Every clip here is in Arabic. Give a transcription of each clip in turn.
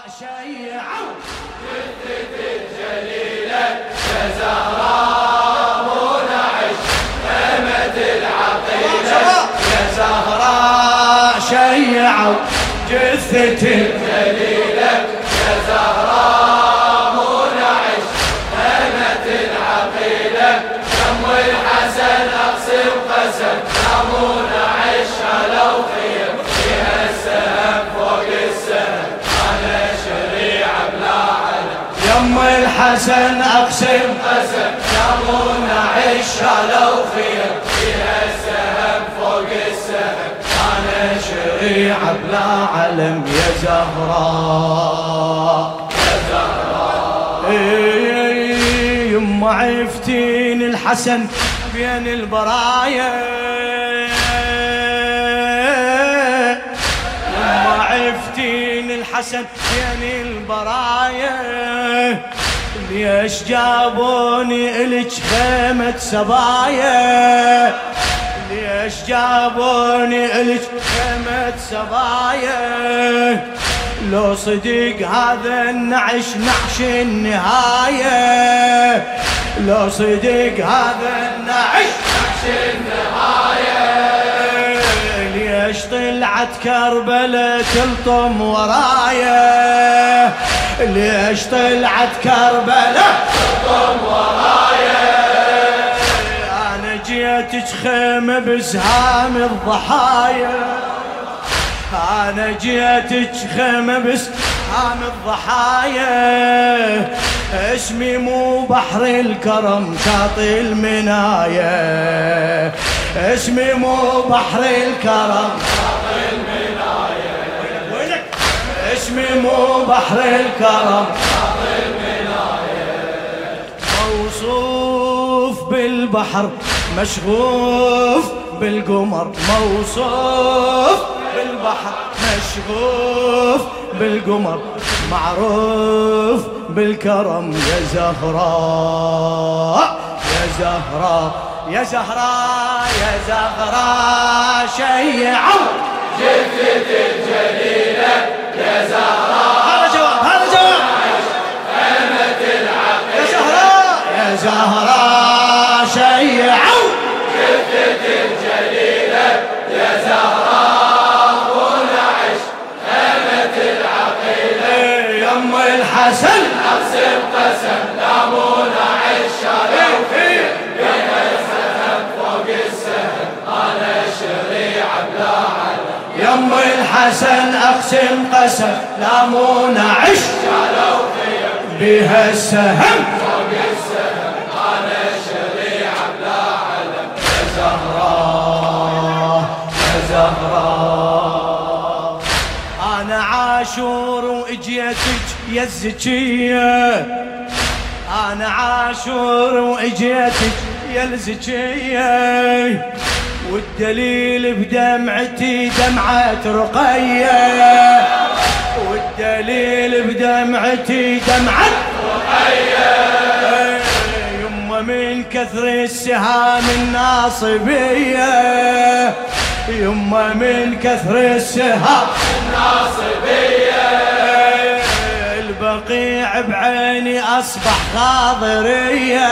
شيعوا جثة الجليلة يا زهراء منعش أمد العقيلة يا زهراء شيعوا جثة الجليلة يا زهراء منعش أمد العقيلة دم الحسن أقسم قسم يا منعش لو خير فيها السهم فوق السهم على شريعة بلا علم يم الحسن أقسم قسم يا منعش لو خير فيها السهم فوق السهم على شريعة بلا علم يا زهراء يا زهراء يما عفتين الحسن بين البرايا يما عفتين الحسن بين البرايا ليش جابوني إلك خيمة سبايا ليش جابوني إلك خيمة سبايا لو صدق هذا النعش نعش النهاية لو صدق هذا النعش نعش النهاية ليش طلعت كربلة تلطم ورايا ليش طلعت كربلة تلطم ورايا أنا جيتك خيمة بسهام الضحايا أنا جيتك خيمة بسهام الضحايا اسمي مو بحر الكرم شاطئ المنايا اسمي مو بحر الكرم شاطئ المنايا وينك اسمي مو بحر الكرم شاطئ المنايا موصوف بالبحر مشغوف بالقمر موصوف بالبحر مشغوف بالقمر معروف بالكرم يا زهراء يا زهراء يا زهراء يا زهراء شيعوا جثة الجليلة يا زهراء هذا جواب هذا جواب خيمة العقيلة يا زهراء يا زهراء شيعوا جثة الجليلة يا زهراء منعش خيمة العقيلة يم الحسن أقسم قسم لا منعش لو خير بين السهم فوق السهم على شريعة بلا علم يم الحسن أقسم قسم لا منعش لو خير بها السهم فوق السهم على شريعة بلا علم يا زهراء يا زهراء أنا عاشور وإجيتك يا الزكية أنا عاشور وإجيتك يا الزكية والدليل بدمعتي دمعة رقية والدليل بدمعتي دمعة رقية يما من كثر السهام الناصبية يما من كثر السهام الناصبية البقيع بعيني أصبح خاضرية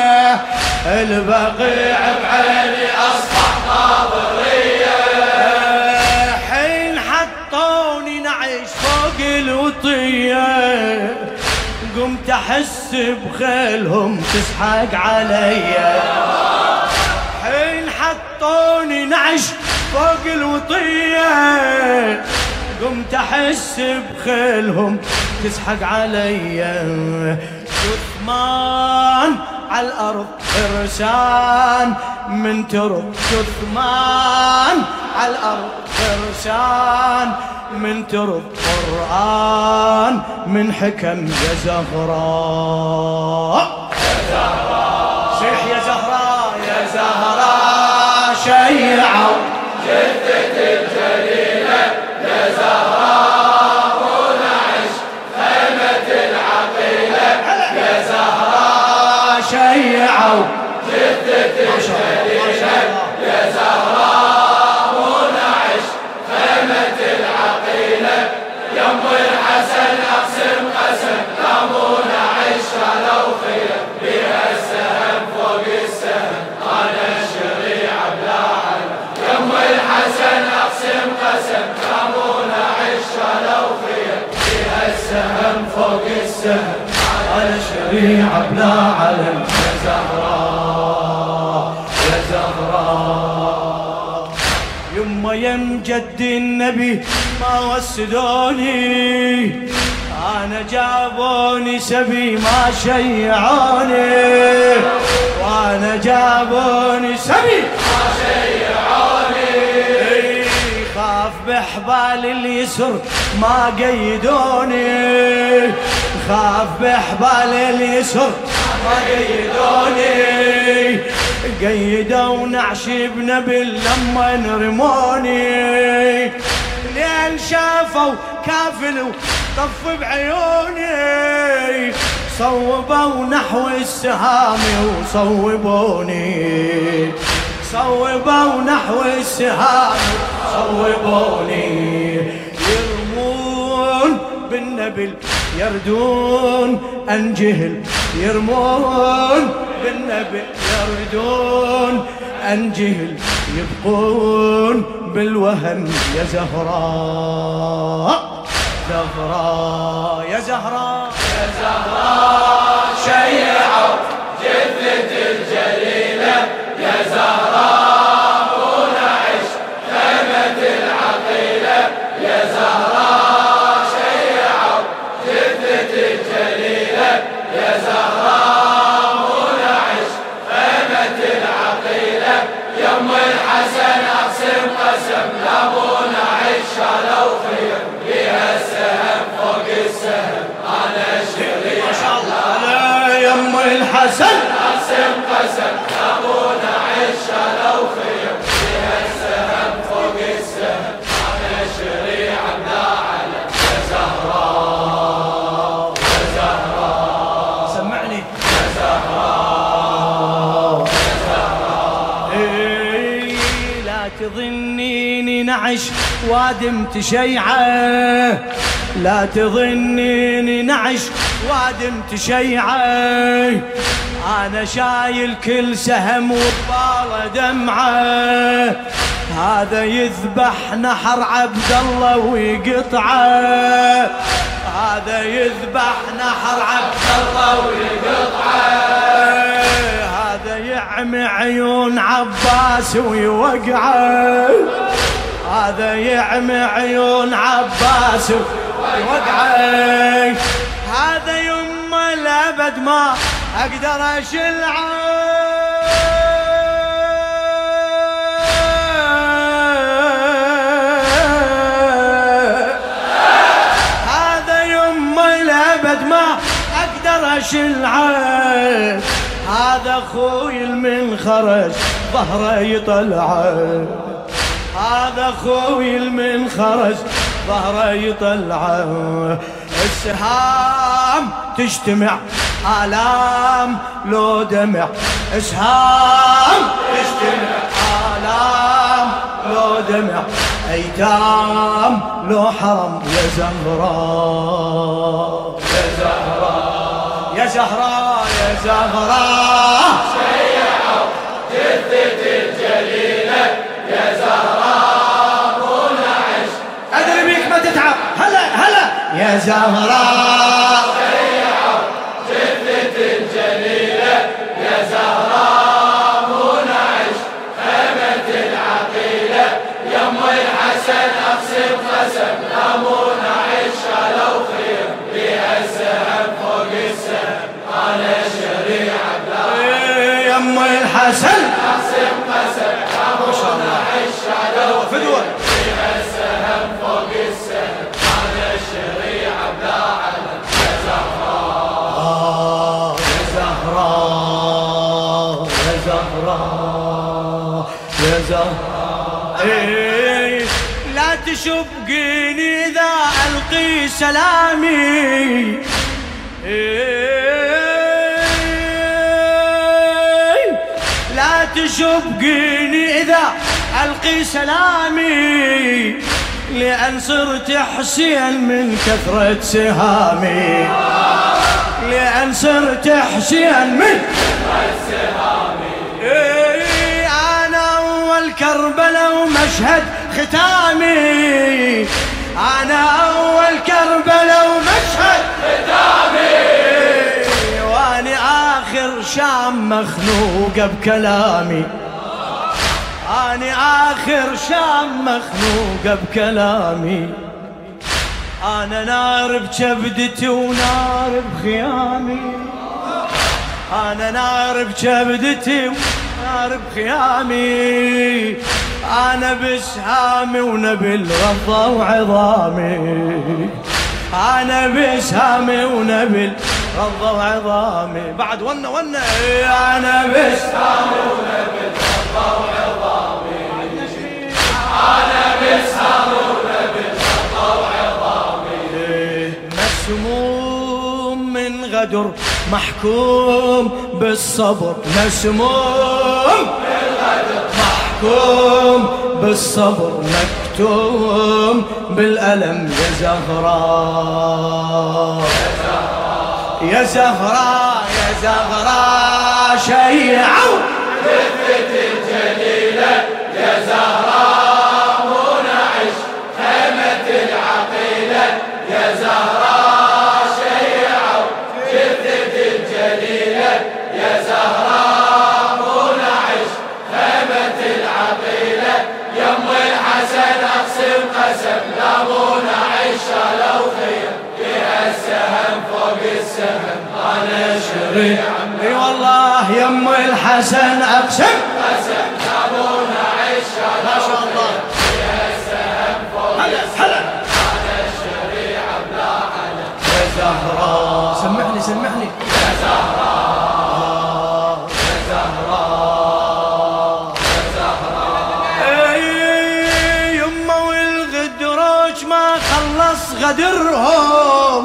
البقيع بعيني أصبح خاضرية حين حطوني نعيش فوق الوطية قمت أحس بخيلهم تسحق عليا حين حطوني نعيش فوق الوطية قمت أحس بخيلهم تسحق عليا جثمان على الأرض فرسان من ترب جثمان على الأرض فرسان من ترب قرآن من حكم يا زهراء يا زهراء صيح يا زهراء يا زهراء شيعوا جثة الجليلة يا زهراء منعش خيمة العقيلة يا زهراء شيعوا جثة الجليلة يا زهراء منعش خيمة العقيلة يم الحسن السهم على شريعة بلا علم يا زهراء يا زهراء. يما يم جد النبي ما وسدوني أنا جابوني سبي ما شيعوني وأنا جابوني سبي ما شيعوني. خاف بحبال اليسر ما قيدوني خاف بحبال اليسر ما قيدوني قيدوا نعش بنبل لما رموني لين شافوا كافلوا طف بعيوني صوبوا نحو السهام وصوبوني صوبوا نحو السهام صوبوني. يرمون بالنبل يردون أنجهل يرمون بالنبل يردون أنجهل يبقون بالوهن يا زهراء زهراء يا زهراء يا زهراء. شيعوا جثة الجليلة يا زهراء ونعش خيمة العقيلة يا زهراء. شيعوا جثة الجليلة يا زهراء ونعش خيمة العقيلة. يم الحسن أقسم قسم لابونا عش شالوا خير بها السهم فوق السهم أنا شريع ما شاء الله. يم الحسن أقسم قسم لابونا عش شالوا خير بها السهم فوق السهم أنا شريع بلا علم يا زهراء يا زهراء. سمعني يا زهراء يا زهراء. لا تظنيني نعش وادم تشيعه لا تظنيني نعش وادم تشيعه. أنا شايل كل سهم وباله دمعه هذا يذبح نحر عبد الله ويقطعه هذا يذبح نحر عبد الله ويقطعه هذا يعمي عيون عباس ويوقعه هذا يعمي عيون عباس ويوقعه. هذا يما الأبد ما أقدر أشلعه هذا يما الأبد ما أقدر أشلعه. هذا أخوي من خرج ظهره يطلعه هذا أخوي من خرج ظهره يطلعه. السهام تجتمع آلام لو دمع اسهام تجتمع آلام لو دمع أيتام لو حرم يا زهراء يا زهراء يا زهراء يا زهراء. شيعوا جثة الجليلة يا زهراء ونعش أدري بيك ما تتعب هلا هلا يا زهراء. شيعوا جثة الجليلة يا زهراء ونعش خيمة العقيلة. يم الحسن أقسم قسم لابونا عش شالوا خير بها السهم فوق السهم أنا شريعة بلا يم الحسن أقسم قسم لابونا عش شالوا خير بها السهم فوق السهم أنا شريعة بلا علم يا زهراء يا زهراء يا زهراء يا زهراء. لا تشبقيني إذا ألقي سلامي لا تشبقيني إذا ألقي سلامي لأن صرت حسين من كثرة سهامي لأن صرت حسين من كثرة سهامي. أنا أول كربلاء ومشهد ختامي أنا أول كربلاء ومشهد ختامي مخنوقة بكلامي، أنا آخر شام مخنوقة بكلامي، أنا نار بكبدتي ونار بخيامي، أنا نار بكبدتي ونار بخيامي، أنا بسهامي ونبل غضة وعظامي، أنا بسهامي ونبل غضة وعظامي، بعد ونا أنا بسهامي ونبل غضة وعظامي، أنا بسهامي ونبل غضة وعظامي، مسموم من غدر محكوم بالصبر، مسموم بالغدر محكوم بالصبر، مكتوم بالألم يا زهراء يا زهراء يا زهراء، شيعوا جثة الجليلة يا زهراء منعش خيمة العقيلة يا زهراء، شيعوا جثة الجليلة يا زهراء منعش خيمة العقيلة، يم الحسن اقسم قسم لا منعش لو خيم فيها السهم فوق السهم انا شريع، اي والله يم الحسن اقسم قسم لا منعش ما شاء الله فيها السهم فوق السهم انا شريع بلا علم يا زهراء، سمعني سمعني يا زهراء يا زهراء يا زهراء، اي يمه والغدروج ما خلص غدرهم،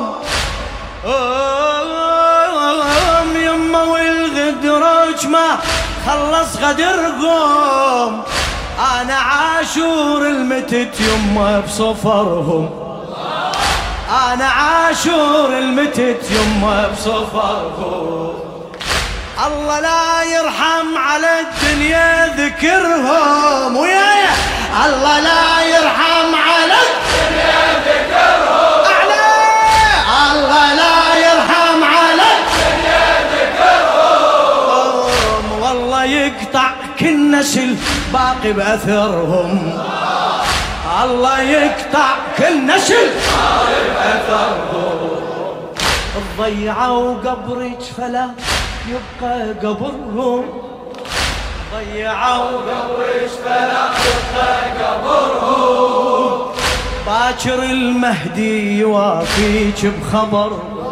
يمه والغدروج ما خلص غدرهم، انا عاشور المتت يمه بصفرهم، انا عاشور المتت يمه بصفرهم، الله لا يرحم على الدنيا ذكرهم، ويايا الله لا يرحم على الدنيا ذكرهم، أعلى الله لا يرحم على الدنيا ذكرهم، والله يقطع كل نسل باقي بأثرهم، الله يقطع كل نسل باقي بأثرهم، ضيعوا قبرك فلا يبقى قبرهم، ضيعوا قبرك فلا يبقى قبرهم، باكر المهدي يوافيك بخبر،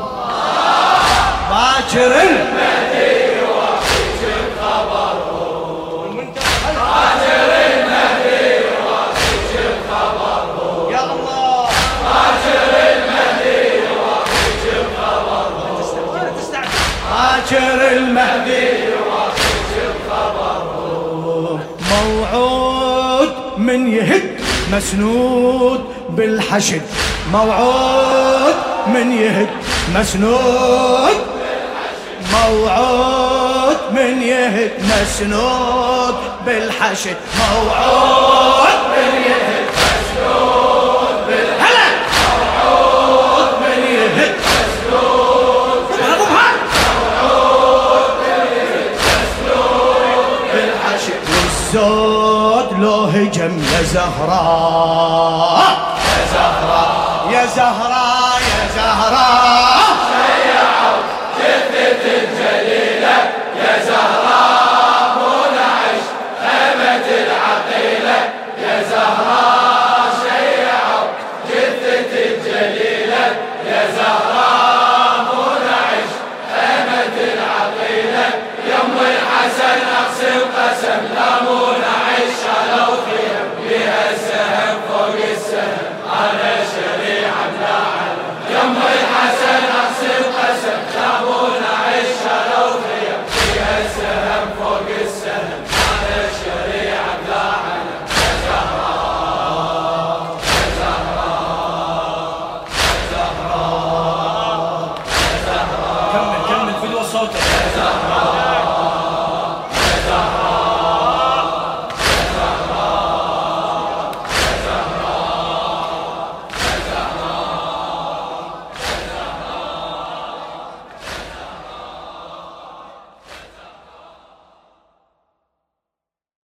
باكر المهدي يوافيك بخبرهم، باكر المهدي يوافيك بخبرهم، يا الله باكر المهدي يوافيك بخبرهم، باكر المهدي يوافيك بخبرهم، موعود من يهد مسنود بالحشد، موعود من يهد مسنود بالحشد، موعود من يهد مسنود بالحشد، موعود من يهد مسنود بالحشد، موعود من يهد مسنود بالحشد، موعود من يهد مسنود بالحشد، والزود لو هجم يا زهراء يا زهراء يا زهراء يا زهراء، شيعوا جثة الجليلة يا زهراء منعش خيمة العقيلة يا زهراء، شيعوا جثة الجليلة يا زهراء منعش خيمة العقيلة، يم الحسن اقسم قسم لا منعش لو خيم فيها السهم فوق السهم انا شريع بلا علم، يم الحسن اقسم قسم لا منعش لو خيم فيها السهم فوق السهم انا شريع بلا علم يا زهراء يا زهراء يا زهراء يا زهراء، كمل كمل فدوى صوتك يا زهراء